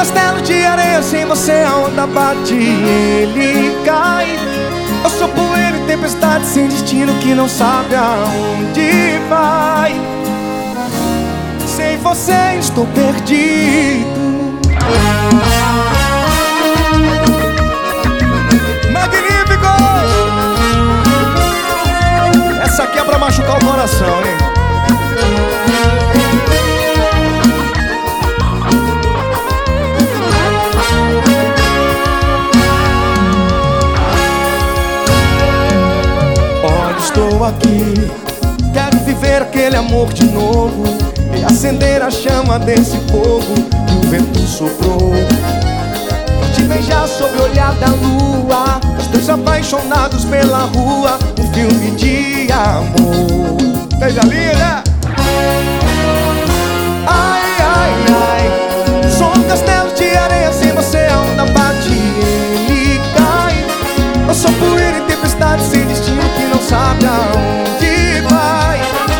castelo de areia, sem você a onda bate e ele cai. Eu sou poeira e tempestade sem destino que não sabe aonde vai. Sem você estou perdido. Magníficos! Essa aqui é pra machucar o coração, hein? Olha, estou aqui, quero viver aquele amor de novo e acender a chama desse fogo que o vento soprou. Te beijar sob o olhar da lua, os dois apaixonados pela rua, um filme de amor. Coisa linda! Ai, ai, ai, sou um castelo de areia, sem você a onda bate e ele cai. Eu sou poeira e tempestade sem destino que não sabe aonde vai.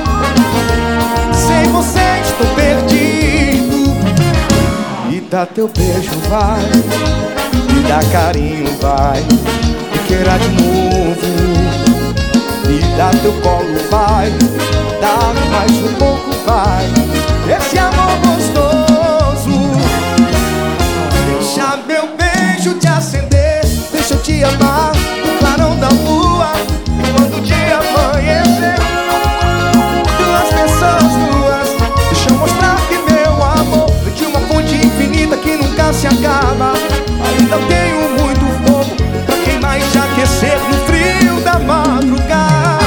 Sem você estou perdido. Me dá teu beijo, vai. Me dá carinho, vai. Me queira de novo. Me dá teu colo, vai. Dá mais um pouco, vai. Esse amor gostoso. Deixa meu beijo te acender. Deixa eu te amar no clarão da lua. E quando o dia amanhecer, duas pessoas nuas. Deixa eu mostrar que meu amor vem de uma fonte infinita que nunca se acaba. Ainda tenho muito fogo pra queimar e te aquecer no frio da madrugada.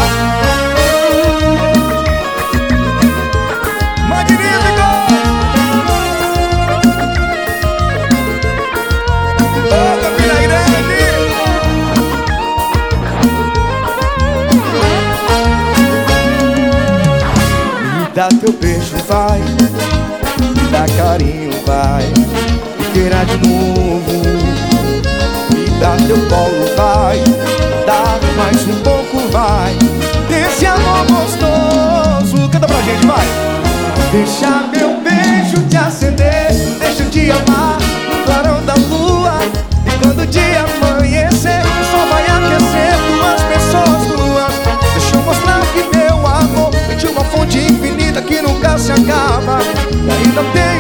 Magnífico! Ô, Campina Grande! Me dá teu beijo, vai. Me dá carinho, vai. Me queira de novo. Me dá teu colo, vai. Dá mais um pouco, vai. Desse amor gostoso. Canta pra gente, vai. Deixa meu beijo te acender. Deixa eu te amar no clarão da lua. E quando o dia amanhecer, o sol vai aquecer duas pessoas nuas. Deixa eu mostrar que meu amor vem de uma fonte infinita que nunca se acaba. E ainda tem